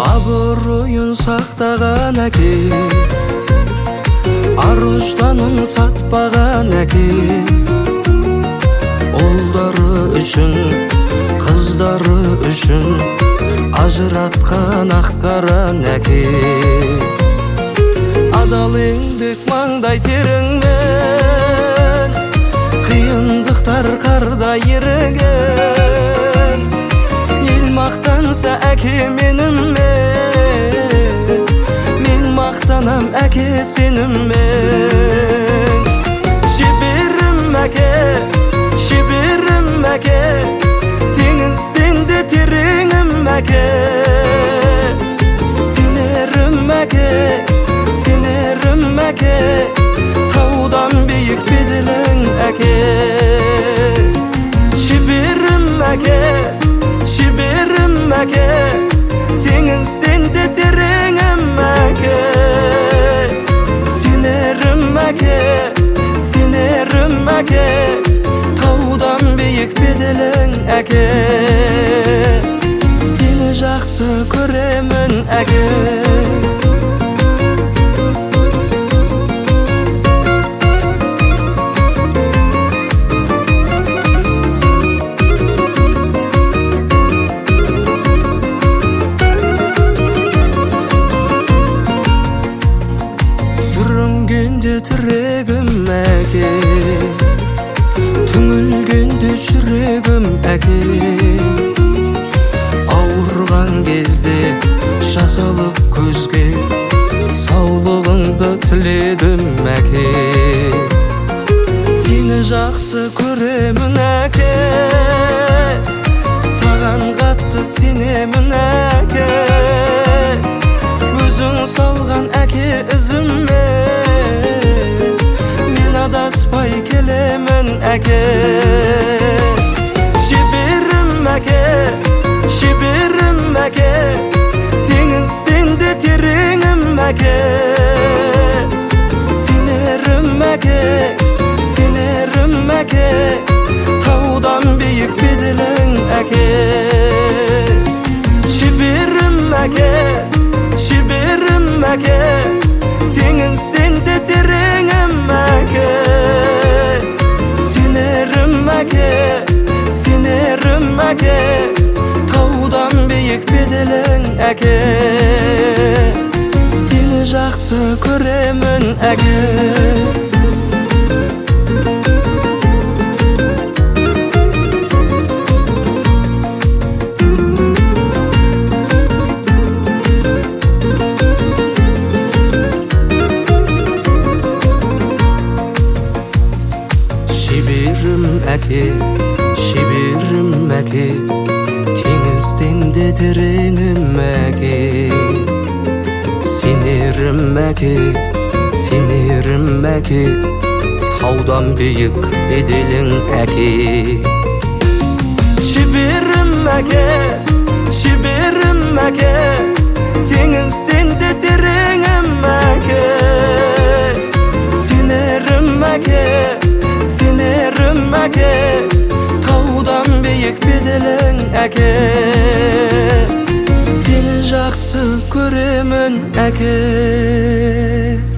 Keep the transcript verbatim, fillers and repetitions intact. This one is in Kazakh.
Абыройын сақтаған әке, арыстанын сатпаған әке, ұлдары үшін, қыздары үшін ажыратқан аққаран әке. Адал еңбек маңдай теріңмен, қиындықтар қарда еріген, ел мақтанса әке менімен, мен мақтанам әке сеніммен. Шеберім әке, шеберім әке, теңізден де тереңім әке. Сенерім әке, сенерім әке, таудан биік беделің әке. Шеберім әке, шеберім әке, теңізден де тереңім әке. Сенерім әке, сенерім әке, таудан биік беделің әке. Сені жақсы көремін әке. Сүрінгенде тірегім әке, түңілгенде жүрегім әке. Ауырған кезде жасалып көзге, саулығыңды тіледім әке. Сені жақсы көремін әке, саған қатты сенемін әке. Өзің салған әке ізіммен, мен адаспай келемін әке. Шеберім әке, шеберім әке, теңізден де тереңім әке. Сенерім әке, сенерім әке, таудан биік беделің әке. Шеберім әке, шеберім әке, теңізден де тереңім әке. Сенерім әке, сенерім әке, таудан биік беделің әке. Сені жақсы көремін әке. Шеберім әке, шеберім әке, теңізден де тереңім әке. Сенерім әке, сенерім әке, таудан биік беделің әке. Шеберім әке, шеберім әке, теңізден де тереңім әке. Сенерім әке, сенерім әке, таудан биік беделің әке. Сені жақсы көремін әке.